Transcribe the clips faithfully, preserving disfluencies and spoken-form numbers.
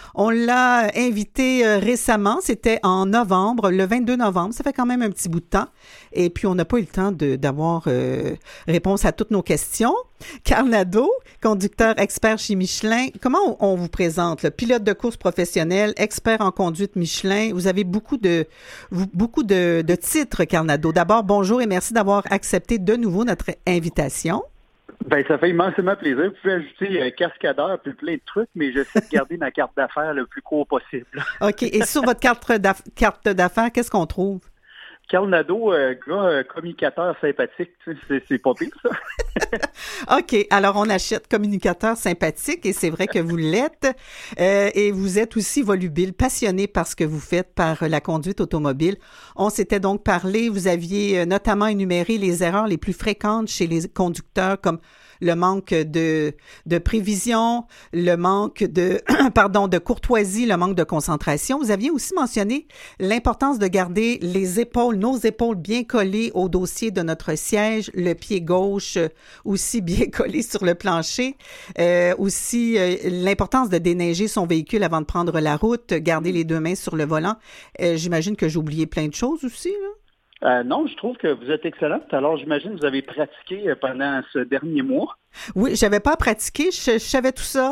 On l'a invité euh, récemment, c'était en novembre, le vingt-deux novembre, ça fait quand même un petit bout de temps. Et puis, on n'a pas eu le temps de, d'avoir euh, réponse à toutes nos questions. Carl Nadeau, conducteur expert chez Michelin, comment on, on vous présente? Là? Pilote de course professionnel, expert en conduite Michelin. Vous avez beaucoup de vous, beaucoup de, de titres, Carl Nadeau. D'abord, bonjour et merci d'avoir accepté de nouveau notre invitation. Ben, ça fait immensément plaisir. Vous pouvez ajouter euh, cascadeur puis plein de trucs, mais j'essaie de garder ma carte d'affaires le plus court possible. OK. Et sur votre carte, d'aff- carte d'affaires, qu'est-ce qu'on trouve? Carl Nadeau, euh, gars, euh, communicateur sympathique, tu sais, c'est, c'est pas pire, ça. OK. Alors, on achète communicateur sympathique et c'est vrai que vous l'êtes. Euh, et vous êtes aussi volubile, passionné par ce que vous faites, par la conduite automobile. On s'était donc parlé, vous aviez notamment énuméré les erreurs les plus fréquentes chez les conducteurs comme le manque de, de prévision, le manque de, pardon, de courtoisie, le manque de concentration. Vous aviez aussi mentionné l'importance de garder les épaules, nos épaules bien collées au dossier de notre siège, le pied gauche aussi bien collé sur le plancher. Euh, aussi, euh, l'importance de déneiger son véhicule avant de prendre la route, garder les deux mains sur le volant. Euh, j'imagine que j'ai oublié plein de choses aussi, là. Euh, non, je trouve que vous êtes excellente. Alors, j'imagine que vous avez pratiqué pendant ce dernier mois. Oui, j'avais pas pratiqué, je, je savais tout ça.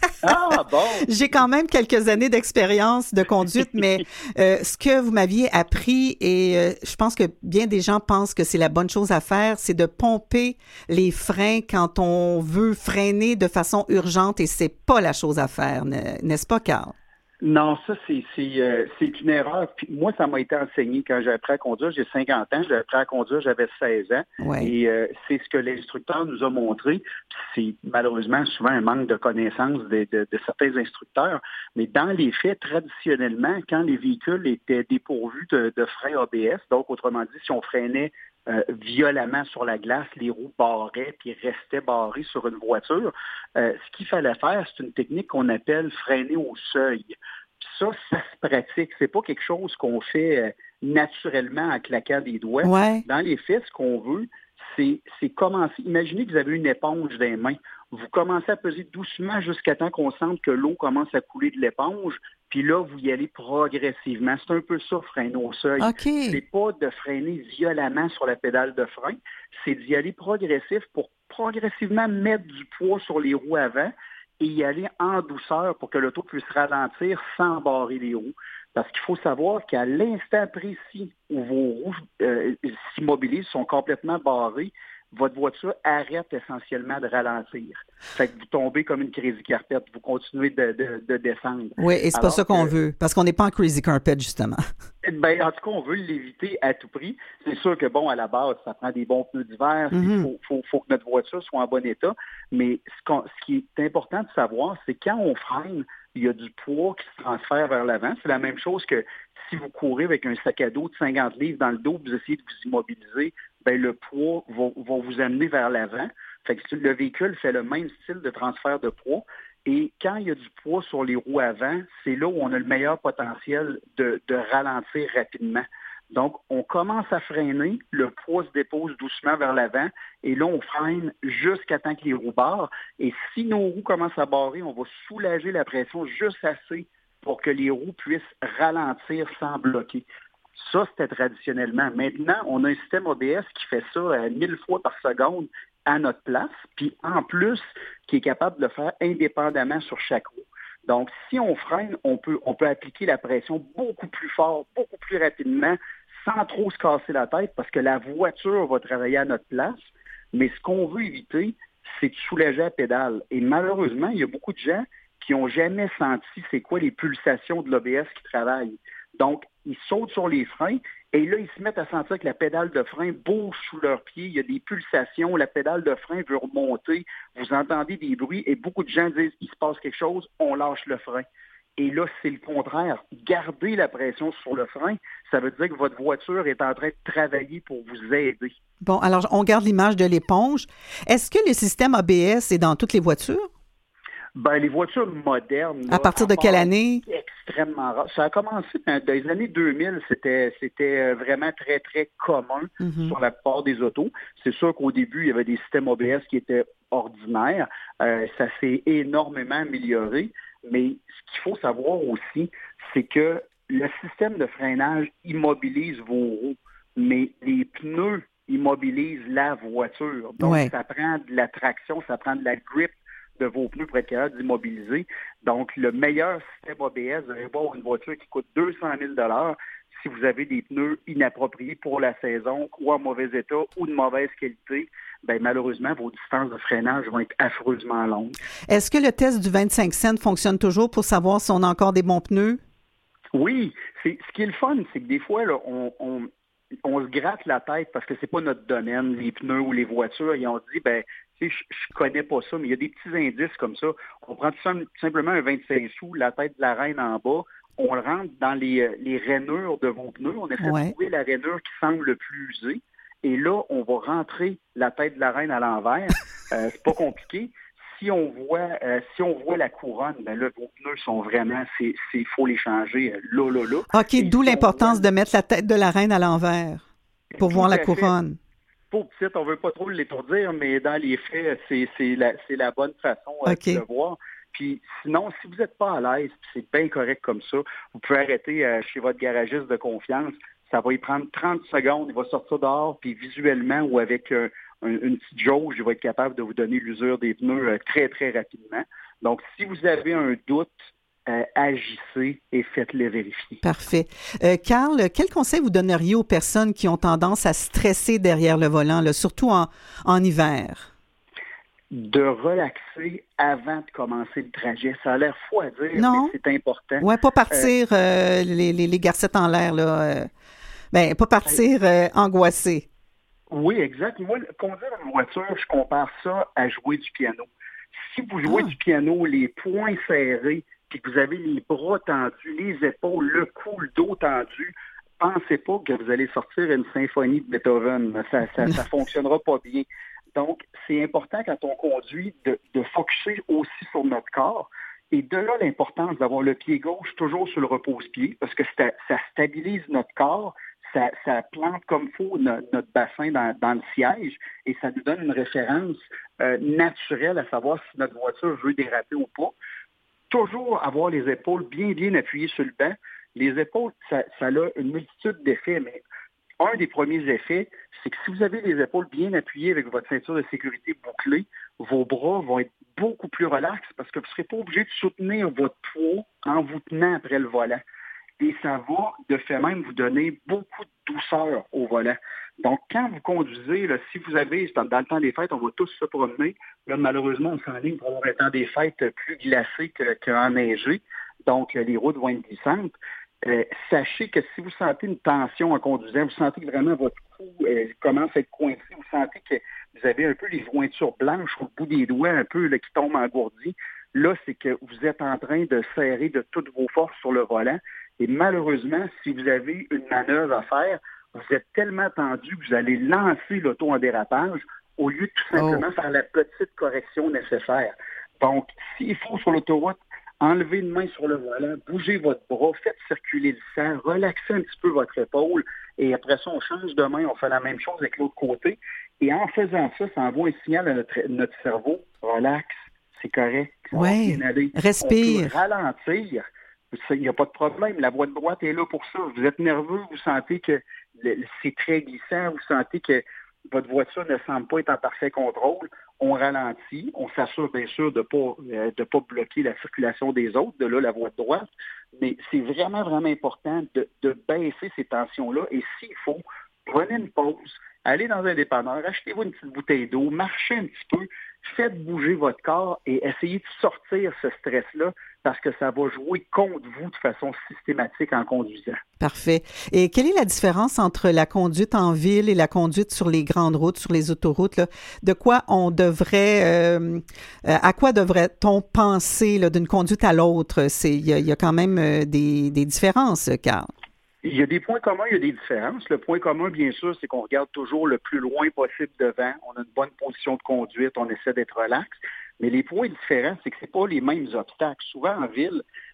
Ah, bon! J'ai quand même quelques années d'expérience de conduite, mais euh, ce que vous m'aviez appris, et euh, je pense que bien des gens pensent que c'est la bonne chose à faire, c'est de pomper les freins quand on veut freiner de façon urgente, et c'est pas la chose à faire, n'est-ce pas, Carl? Non, ça, c'est c'est euh, c'est une erreur. Puis moi, ça m'a été enseigné quand j'ai appris à conduire. J'ai cinquante ans, j'ai appris à conduire, j'avais seize ans. Ouais. Et euh, c'est ce que l'instructeur nous a montré. Puis c'est malheureusement souvent un manque de connaissance de, de, de certains instructeurs. Mais dans les faits, traditionnellement, quand les véhicules étaient dépourvus de, de freins A B S, donc autrement dit, si on freinait Euh, violemment sur la glace, les roues barraient puis restaient barrées sur une voiture. Euh, ce qu'il fallait faire, c'est une technique qu'on appelle freiner au seuil. Puis ça, ça se pratique. C'est pas quelque chose qu'on fait euh, naturellement en claquant des doigts. Ouais. Dans les faits, ce qu'on veut, c'est, c'est commencer. Imaginez que vous avez une éponge dans les mains. Vous commencez à peser doucement jusqu'à temps qu'on sente que l'eau commence à couler de l'éponge. Puis là, vous y allez progressivement. C'est un peu ça, freiner au seuil. OK. C'est pas de freiner violemment sur la pédale de frein, c'est d'y aller progressif pour progressivement mettre du poids sur les roues avant et y aller en douceur pour que l'auto puisse ralentir sans barrer les roues. Parce qu'il faut savoir qu'à l'instant précis où vos roues euh, s'immobilisent, sont complètement barrées, votre voiture arrête essentiellement de ralentir. Fait que vous tombez comme une crazy carpet, vous continuez de, de, de descendre. Oui, et c'est Alors pas ça qu'on que, veut, parce qu'on n'est pas en crazy carpet, justement. Ben, en tout cas, on veut l'éviter à tout prix. C'est sûr que, bon, à la base, ça prend des bons pneus d'hiver, il Mm-hmm. faut, faut, faut que notre voiture soit en bon état. Mais ce, qu'on, ce qui est important de savoir, c'est quand on freine, il y a du poids qui se transfère vers l'avant. C'est la même chose que si vous courez avec un sac à dos de cinquante livres dans le dos, vous essayez de vous immobiliser, ben, le poids va, va vous amener vers l'avant. Fait que le véhicule fait le même style de transfert de poids. Et quand il y a du poids sur les roues avant, c'est là où on a le meilleur potentiel de, de ralentir rapidement. Donc, on commence à freiner, le poids se dépose doucement vers l'avant, et là, on freine jusqu'à temps que les roues barrent. Et si nos roues commencent à barrer, on va soulager la pression juste assez pour que les roues puissent ralentir sans bloquer. Ça, c'était traditionnellement. Maintenant, on a un système A B S qui fait ça à mille fois par seconde à notre place, puis en plus, qui est capable de le faire indépendamment sur chaque roue. Donc, si on freine, on peut, on peut appliquer la pression beaucoup plus fort, beaucoup plus rapidement, sans trop se casser la tête, parce que la voiture va travailler à notre place. Mais ce qu'on veut éviter, c'est de soulager la pédale. Et malheureusement, il y a beaucoup de gens qui n'ont jamais senti c'est quoi les pulsations de l'A B S qui travaillent. Donc, ils sautent sur les freins et là, ils se mettent à sentir que la pédale de frein bouge sous leurs pieds. Il y a des pulsations, la pédale de frein veut remonter. Vous entendez des bruits et beaucoup de gens disent il se passe quelque chose, on lâche le frein. Et là, c'est le contraire. Gardez la pression sur le frein, ça veut dire que votre voiture est en train de travailler pour vous aider. Bon, alors, on garde l'image de l'éponge. Est-ce que le système A B S est dans toutes les voitures? Ben, les voitures modernes... À là, partir de quelle année? Extrêmement rare. Ça a commencé dans les années deux mille, c'était, c'était vraiment très, très commun mm-hmm. sur la plupart des autos. C'est sûr qu'au début, il y avait des systèmes A B S qui étaient ordinaires. Euh, ça s'est énormément amélioré. Mais ce qu'il faut savoir aussi, c'est que le système de freinage immobilise vos roues, mais les pneus immobilisent la voiture. Donc, ouais. ça prend de la traction, ça prend de la grip de vos pneus pour être capable d'immobiliser. Donc, le meilleur système A B S, vous allez voir une voiture qui coûte deux cent mille dollars si vous avez des pneus inappropriés pour la saison ou en mauvais état ou de mauvaise qualité. Bien, malheureusement, vos distances de freinage vont être affreusement longues. Est-ce que le test du vingt-cinq cents fonctionne toujours pour savoir si on a encore des bons pneus? Oui. C'est, ce qui est le fun, c'est que des fois, là, on, on, on se gratte la tête parce que c'est pas notre domaine, les pneus ou les voitures, et on se dit, ben, tu sais, je, je connais pas ça, mais il y a des petits indices comme ça. On prend tout simplement un vingt-cinq sous, la tête de la reine en bas, on le rentre dans les, les rainures de vos pneus, on essaie ouais. de trouver la rainure qui semble le plus usée, et là, on va rentrer la tête de la reine à l'envers. Euh, c'est pas compliqué. Si on voit euh, si on voit la couronne, ben là, vos pneus sont vraiment, c'est c'est faut les changer euh, là, là, là. OK, Et d'où si l'importance voit... de mettre la tête de la reine à l'envers pour voir la couronne. Pour petite, on veut pas trop l'étourdir, mais dans les faits, c'est, c'est, la, c'est la bonne façon euh, okay. de le voir. Puis sinon, si vous n'êtes pas à l'aise, c'est bien correct comme ça, vous pouvez arrêter euh, chez votre garagiste de confiance. Ça va y prendre trente secondes, il va sortir dehors, puis visuellement ou avec euh, un, une petite jauge, il va être capable de vous donner l'usure des pneus euh, très, très rapidement. Donc, si vous avez un doute, Euh, agissez et faites-les vérifier. Parfait. Euh, Carl, quel conseil vous donneriez aux personnes qui ont tendance à stresser derrière le volant, là, surtout en, en hiver? De relaxer avant de commencer le trajet. Ça a l'air fou à dire, non. mais c'est important. Oui, pas partir euh, euh, les, les, les garcettes en l'air, là. Euh, ben, pas partir euh, angoissé. Oui, exact. Moi, conduire une voiture, je compare ça à jouer du piano. Si vous jouez ah. du piano, les poings serrés, puis que vous avez les bras tendus, les épaules, le cou, le dos tendu, pensez pas que vous allez sortir une symphonie de Beethoven. Ça ça, ça fonctionnera pas bien. Donc, c'est important quand on conduit de, de focusser aussi sur notre corps. Et de là, l'importance d'avoir le pied gauche toujours sur le repose-pied, parce que ça, ça stabilise notre corps, ça, ça plante comme il faut notre, notre bassin dans, dans le siège, et ça nous donne une référence euh, naturelle à savoir si notre voiture veut déraper ou pas. Toujours avoir les épaules bien, bien appuyées sur le banc. Les épaules, ça, ça a une multitude d'effets, mais un des premiers effets, c'est que si vous avez les épaules bien appuyées avec votre ceinture de sécurité bouclée, vos bras vont être beaucoup plus relax parce que vous ne serez pas obligé de soutenir votre poids en vous tenant après le volant. Et ça va, de fait même, vous donner beaucoup de douceur au volant. Donc, quand vous conduisez, là, si vous avez, dans le temps des fêtes, on va tous se promener. Là, malheureusement, on s'enligne pour avoir un temps des fêtes plus glacé qu'enneigé. Donc, les routes vont être glissantes. Euh, sachez que si vous sentez une tension en conduisant, vous sentez que vraiment votre cou euh, commence à être coincé, vous sentez que vous avez un peu les jointures blanches au bout des doigts, un peu là, qui tombent engourdis, là, c'est que vous êtes en train de serrer de toutes vos forces sur le volant. Et malheureusement, si vous avez une manœuvre à faire, vous êtes tellement tendu que vous allez lancer l'auto en dérapage au lieu de tout simplement oh. faire la petite correction nécessaire. Donc, s'il faut sur l'autoroute, enlevez une main sur le volant, bougez votre bras, faites circuler le sang, relaxez un petit peu votre épaule et après ça, on change de main, on fait la même chose avec l'autre côté. Et en faisant ça, ça envoie un signal à notre, notre cerveau, relax, c'est correct. Oui, respire. On peut ralentir, il n'y a pas de problème, la voie de droite est là pour ça. Vous êtes nerveux, vous sentez que c'est très glissant, vous sentez que votre voiture ne semble pas être en parfait contrôle, on ralentit, on s'assure bien sûr de ne pas, euh, de pas bloquer la circulation des autres, de là la voie de droite, mais c'est vraiment, vraiment important de, de baisser ces tensions-là et s'il faut, prenez une pause, allez dans un dépanneur, achetez-vous une petite bouteille d'eau, marchez un petit peu, faites bouger votre corps et essayez de sortir ce stress-là parce que ça va jouer contre vous de façon systématique en conduisant. Parfait. Et quelle est la différence entre la conduite en ville et la conduite sur les grandes routes, sur les autoroutes? Là? De quoi on devrait, euh, à quoi devrait-on penser là, d'une conduite à l'autre? C'est, il y a, il y a quand même des, des différences, Carl. Il y a des points communs, il y a des différences. Le point commun, bien sûr, c'est qu'on regarde toujours le plus loin possible devant. On a une bonne position de conduite, on essaie d'être relax. Mais les points différents, c'est que ce n'est pas les mêmes obstacles. Souvent, en ville,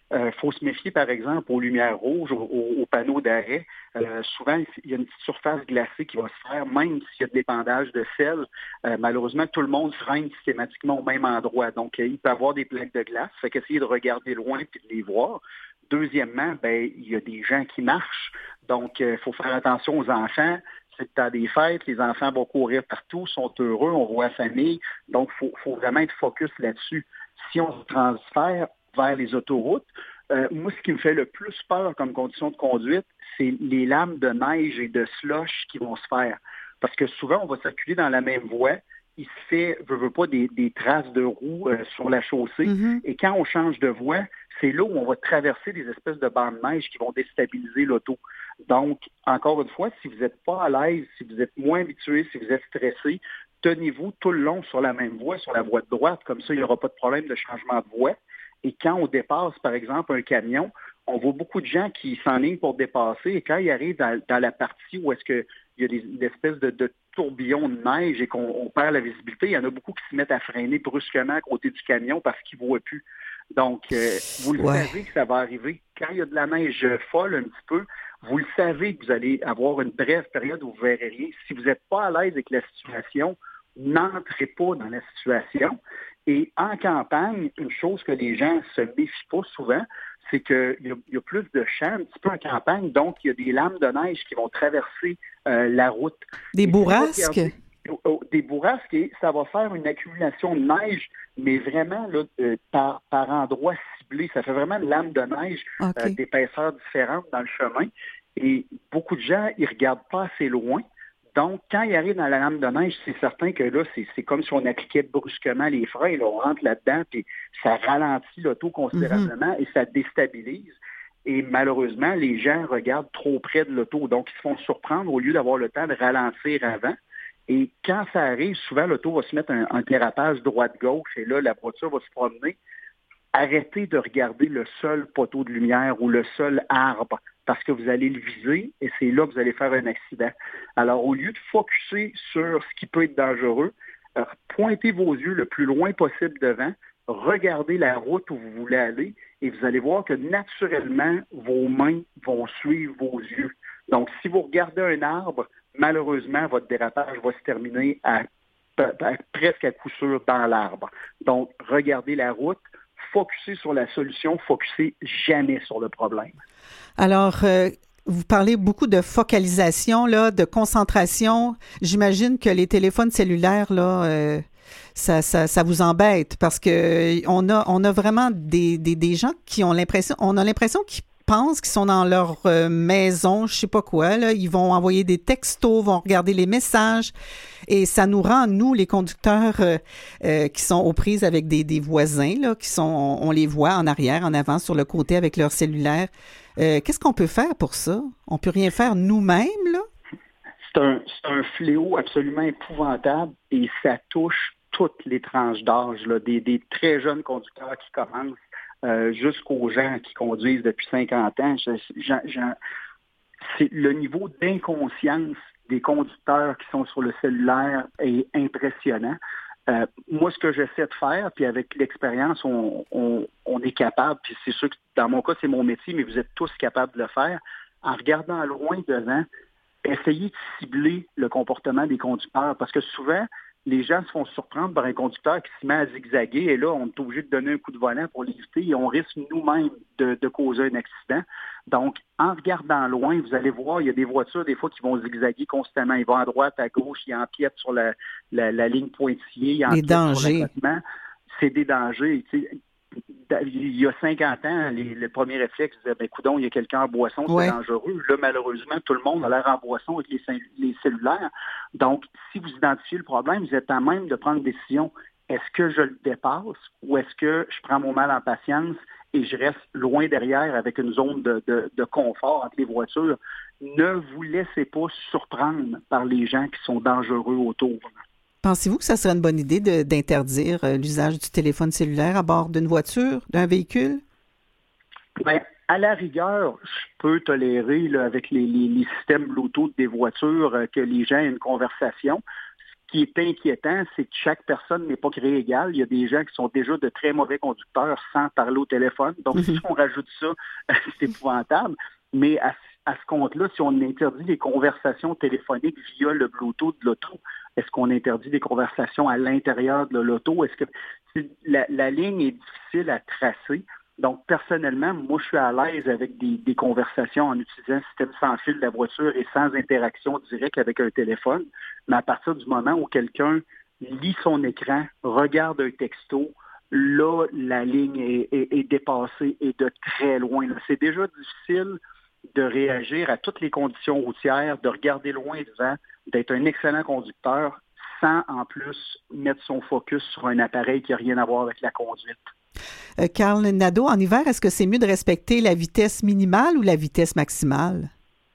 Il euh, faut se méfier, par exemple, aux lumières rouges, aux, aux panneaux d'arrêt. Euh, souvent, il y a une petite surface glacée qui va se faire, même s'il y a de l'épandage de sel. Euh, malheureusement, tout le monde freine systématiquement au même endroit. Donc, euh, il peut y avoir des plaques de glace. Fait qu'essayer de regarder loin et de les voir. Deuxièmement, ben, il y a des gens qui marchent. Donc, il euh, faut faire attention aux enfants. C'est le temps des fêtes, les enfants vont courir partout, sont heureux, on voit la famille. Donc, il faut, faut vraiment être focus là-dessus. Si on se transfère vers les autoroutes, euh, moi, ce qui me fait le plus peur comme condition de conduite, c'est les lames de neige et de slush qui vont se faire. Parce que souvent, on va circuler dans la même voie. Il se fait, veut, veut pas, des, des traces de roues euh, sur la chaussée. Mm-hmm. Et quand on change de voie, c'est là où on va traverser des espèces de bancs de neige qui vont déstabiliser l'auto. Donc, encore une fois, si vous n'êtes pas à l'aise, si vous êtes moins habitué, si vous êtes stressé, tenez-vous tout le long sur la même voie, sur la voie de droite. Comme ça, il n'y aura pas de problème de changement de voie. Et quand on dépasse, par exemple, un camion, on voit beaucoup de gens qui s'enlignent pour dépasser. Et quand ils arrivent dans, dans la partie où est-ce qu'il y a des, des espèces de, de tourbillons de neige et qu'on on perd la visibilité, il y en a beaucoup qui se mettent à freiner brusquement à côté du camion parce qu'ils ne voient plus. Donc, euh, vous le ouais. savez que ça va arriver. Quand il y a de la neige folle un petit peu, vous le savez que vous allez avoir une brève période où vous ne verrez rien. Si vous n'êtes pas à l'aise avec la situation, n'entrez pas dans la situation. Et en campagne, une chose que les gens se méfient pas souvent, c'est qu'il y, y a plus de champs un petit peu en campagne, donc il y a des lames de neige qui vont traverser euh, la route. Des et bourrasques? Des, des bourrasques, et ça va faire une accumulation de neige, mais vraiment là, euh, par, par endroits ciblés. Ça fait vraiment une lame de neige okay. euh, d'épaisseur différente dans le chemin. Et beaucoup de gens, ils ne regardent pas assez loin. Donc, quand il arrive dans la lame de neige, c'est certain que là, c'est, c'est comme si on appliquait brusquement les freins. Là, on rentre là-dedans, puis ça ralentit l'auto considérablement mm-hmm. et ça déstabilise. Et malheureusement, les gens regardent trop près de l'auto. Donc, ils se font surprendre au lieu d'avoir le temps de ralentir avant. Et quand ça arrive, souvent, l'auto va se mettre un, un dérapage droite-gauche et là, la voiture va se promener. Arrêtez de regarder le seul poteau de lumière ou le seul arbre parce que vous allez le viser et c'est là que vous allez faire un accident. Alors, au lieu de focusser sur ce qui peut être dangereux, pointez vos yeux le plus loin possible devant, regardez la route où vous voulez aller et vous allez voir que naturellement, vos mains vont suivre vos yeux. Donc, si vous regardez un arbre, malheureusement, votre dérapage va se terminer à, à, à, presque à coup sûr dans l'arbre. Donc, regardez la route, focuser sur la solution, focuser jamais sur le problème. Alors, euh, vous parlez beaucoup de focalisation, là, de concentration. J'imagine que les téléphones cellulaires, là, euh, ça, ça, ça vous embête parce que on a, on a vraiment des, des, des gens qui ont l'impression, on a l'impression qu'ils pensent qu'ils sont dans leur euh, maison, je sais pas quoi, là, ils vont envoyer des textos, vont regarder les messages et ça nous rend, nous, les conducteurs euh, euh, qui sont aux prises avec des, des voisins, là, qui sont, on, on les voit en arrière, en avant, sur le côté avec leur cellulaire. Euh, qu'est-ce qu'on peut faire pour ça? On peut rien faire nous-mêmes, là? C'est un, c'est un fléau absolument épouvantable et ça touche toutes les tranches d'âge, là, des, des très jeunes conducteurs qui commencent euh, jusqu'aux gens qui conduisent depuis cinquante ans. Je, je, je, c'est le niveau d'inconscience des conducteurs qui sont sur le cellulaire est impressionnant. Euh, moi, ce que j'essaie de faire, puis avec l'expérience, on, on, on est capable, puis c'est sûr que dans mon cas, c'est mon métier, mais vous êtes tous capables de le faire, en regardant loin devant, essayez de cibler le comportement des conducteurs, parce que souvent, les gens se font surprendre par un conducteur qui se met à zigzaguer, et là, on est obligé de donner un coup de volant pour l'éviter, et on risque nous-mêmes de, de causer un accident. Donc, en regardant loin, vous allez voir, il y a des voitures, des fois, qui vont zigzaguer constamment. Ils vont à droite, à gauche, ils empiètent sur la, la, la ligne pointillée, ils empiètent sur l'accotement. C'est des dangers. Tu sais, il y a cinquante ans, les, les premiers réflexes disaient, ben, coudonc, il y a quelqu'un en boisson, c'est ouais. dangereux. Là, malheureusement, tout le monde a l'air en boisson avec les, les cellulaires. Donc, si vous identifiez le problème, vous êtes à même de prendre une décision. Est-ce que je le dépasse ou est-ce que je prends mon mal en patience et je reste loin derrière avec une zone de, de, de confort entre les voitures? Ne vous laissez pas surprendre par les gens qui sont dangereux autour. Pensez-vous que ça serait une bonne idée de, d'interdire euh, l'usage du téléphone cellulaire à bord d'une voiture, d'un véhicule? Bien, à la rigueur, je peux tolérer là, avec les, les, les systèmes Bluetooth des voitures euh, que les gens aient une conversation. Ce qui est inquiétant, c'est que chaque personne n'est pas créée égale. Il y a des gens qui sont déjà de très mauvais conducteurs sans parler au téléphone. Donc, mm-hmm. si on rajoute ça, c'est épouvantable. Mais à, à ce compte-là, si on interdit les conversations téléphoniques via le Bluetooth de l'auto, est-ce qu'on interdit des conversations à l'intérieur de l'auto? Est-ce que la, la ligne est difficile à tracer? Donc, personnellement, moi, je suis à l'aise avec des, des conversations en utilisant le système sans fil de la voiture et sans interaction directe avec un téléphone. Mais à partir du moment où quelqu'un lit son écran, regarde un texto, là, la ligne est, est, est dépassée et de très loin. Là. C'est déjà difficile de réagir à toutes les conditions routières, de regarder loin devant, d'être un excellent conducteur sans, en plus, mettre son focus sur un appareil qui n'a rien à voir avec la conduite. Euh, Carl Nadeau, en hiver, est-ce que c'est mieux de respecter la vitesse minimale ou la vitesse maximale?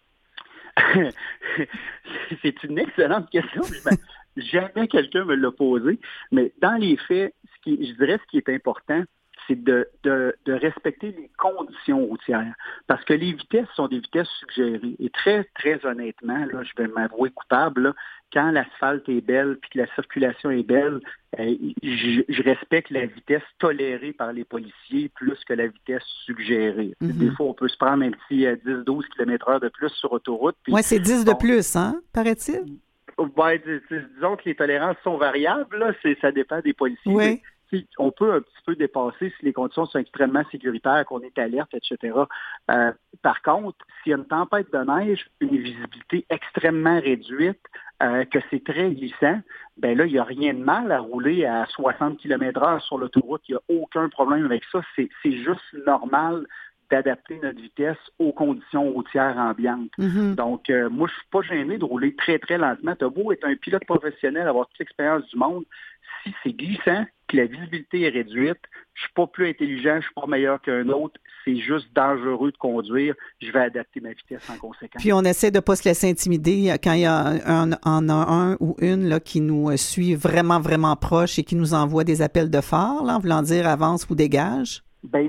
C'est une excellente question. Jamais quelqu'un me l'a posé. Mais dans les faits, ce qui, je dirais ce qui est important, c'est de, de, de respecter les conditions routières. Parce que les vitesses sont des vitesses suggérées. Et très, très honnêtement, là, je vais m'avouer coupable, là, quand l'asphalte est belle puis que la circulation est belle, euh, je, je respecte la vitesse tolérée par les policiers plus que la vitesse suggérée. Mm-hmm. Des fois, on peut se prendre un petit euh, dix à douze kilomètres heure de plus sur autoroute. Oui, c'est dix bon, de plus, hein, paraît-il? Ben, disons que les tolérances sont variables, là, c'est, ça dépend des policiers. Oui. On peut un petit peu dépasser si les conditions sont extrêmement sécuritaires, qu'on est alerte, et cetera. Euh, par contre, s'il y a une tempête de neige, une visibilité extrêmement réduite, euh, que c'est très glissant, ben là, il n'y a rien de mal à rouler à soixante kilomètres heure sur l'autoroute. Il n'y a aucun problème avec ça. C'est, c'est juste normal d'adapter notre vitesse aux conditions routières ambiantes. Mm-hmm. Donc, euh, moi, je suis pas gêné de rouler très, très lentement. T'as beau être un pilote professionnel, avoir toute l'expérience du monde, si c'est glissant, que la visibilité est réduite, je suis pas plus intelligent, je suis pas meilleur qu'un autre, c'est juste dangereux de conduire, je vais adapter ma vitesse en conséquence. Puis on essaie de pas se laisser intimider quand il y a un, un, un, un ou une là, qui nous suit vraiment, vraiment proche et qui nous envoie des appels de phare, là, en voulant dire avance ou dégage? Bien,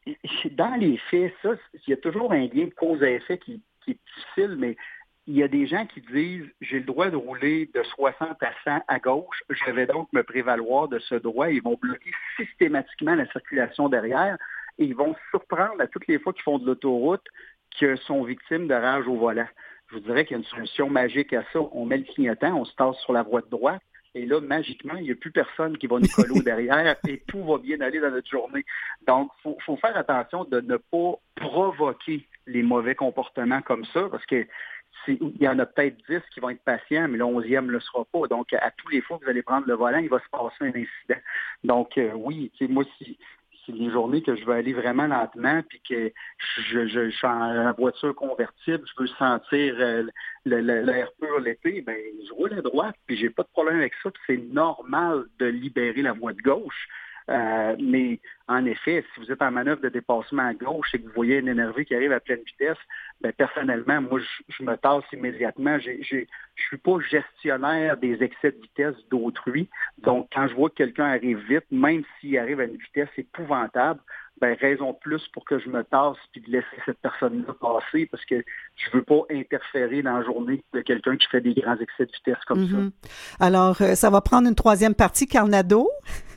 dans les faits, ça, il y a toujours un lien de cause à effet qui, qui est difficile, mais il y a des gens qui disent « j'ai le droit de rouler de soixante à cent à gauche, je vais donc me prévaloir de ce droit ». Ils vont bloquer systématiquement la circulation derrière et ils vont se surprendre à toutes les fois qu'ils font de l'autoroute qu'ils sont victimes de rage au volant. Je vous dirais qu'il y a une solution magique à ça. On met le clignotant, on se tasse sur la voie de droite et là, magiquement, il n'y a plus personne qui va nous coller au derrière et tout va bien aller dans notre journée. Donc, il faut, faut faire attention de ne pas provoquer les mauvais comportements comme ça parce que c'est, il y en a peut-être dix qui vont être patients, mais le onzième ne le sera pas. Donc, à tous les fois que vous allez prendre le volant, il va se passer un incident. Donc, euh, oui, tu sais, moi, si, c'est les journées que je veux aller vraiment lentement, puis que je, je, je suis en voiture convertible, je veux sentir euh, le, le, l'air pur l'été, ben je roule à droite, puis j'ai pas de problème avec ça, puis c'est normal de libérer la voie de gauche. Euh, mais en effet, si vous êtes en manœuvre de dépassement à gauche et que vous voyez un énervé qui arrive à pleine vitesse, ben personnellement, moi, je, je me tasse immédiatement. J'ai, j'ai, je suis pas gestionnaire des excès de vitesse d'autrui. Donc, quand je vois que quelqu'un arrive vite, même s'il arrive à une vitesse épouvantable, ben raison de plus pour que je me tasse puis de laisser cette personne-là passer parce que je veux pas interférer dans la journée de quelqu'un qui fait des grands excès de vitesse comme mm-hmm. ça. Alors, euh, ça va prendre une troisième partie, Carl Nadeau.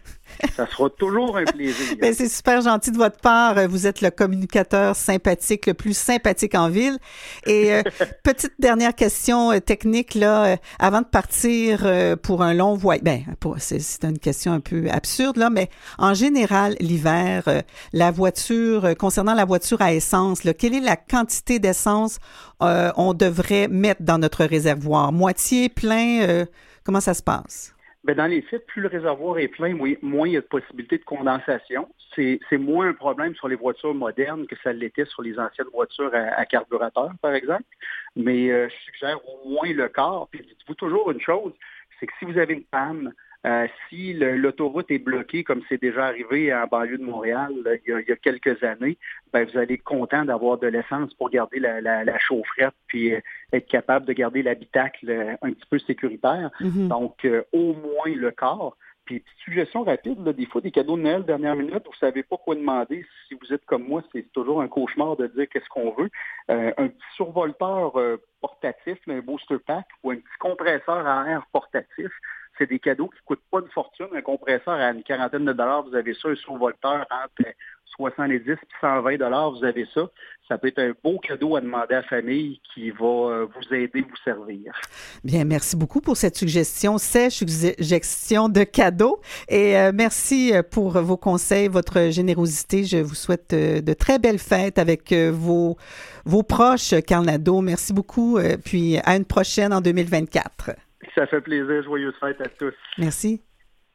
Ça sera toujours un plaisir. Bien, c'est super gentil de votre part. Vous êtes le communicateur sympathique, le plus sympathique en ville. Et euh, petite dernière question euh, technique, là, euh, avant de partir euh, pour un long voyage. Bien, c'est, c'est une question un peu absurde, là, mais en général, l'hiver, euh, la voiture, euh, concernant la voiture à essence, là, quelle est la quantité d'essence euh, on devrait mettre dans notre réservoir? Moitié, plein, euh, comment ça se passe? Bien, dans les faits, plus le réservoir est plein, oui, moins il y a de possibilités de condensation. C'est, c'est moins un problème sur les voitures modernes que ça l'était sur les anciennes voitures à, à carburateur, par exemple. Mais euh, je suggère au moins le quart. Puis dites-vous toujours une chose, c'est que si vous avez une panne, euh, si le, l'autoroute est bloquée, comme c'est déjà arrivé en banlieue de Montréal là, il, y a, il y a quelques années, ben, vous allez être content d'avoir de l'essence pour garder la, la, la chaufferette puis euh, être capable de garder l'habitacle euh, un petit peu sécuritaire. Mm-hmm. Donc, euh, au moins le quart. Puis, petite suggestion rapide, là, des fois, des cadeaux de Noël dernière minute, vous ne savez pas quoi demander. Si vous êtes comme moi, c'est toujours un cauchemar de dire qu'est-ce qu'on veut. Euh, un petit survolteur euh, portatif, un booster pack ou un petit compresseur à air portatif. c'est des cadeaux qui ne coûtent pas une fortune. Un compresseur à une quarantaine de dollars, vous avez ça. Un survolteur entre soixante-dix et cent vingt dollars, vous avez ça. Ça peut être un beau cadeau à demander à la famille qui va vous aider, vous servir. Bien, merci beaucoup pour cette suggestion, sèche suggestion de cadeaux. Et euh, merci pour vos conseils, votre générosité. Je vous souhaite euh, de très belles fêtes avec euh, vos, vos proches, Carl Nadeau. Merci beaucoup. Euh, puis à une prochaine en deux mille vingt-quatre. Ça fait plaisir. Joyeuses fêtes à tous. Merci.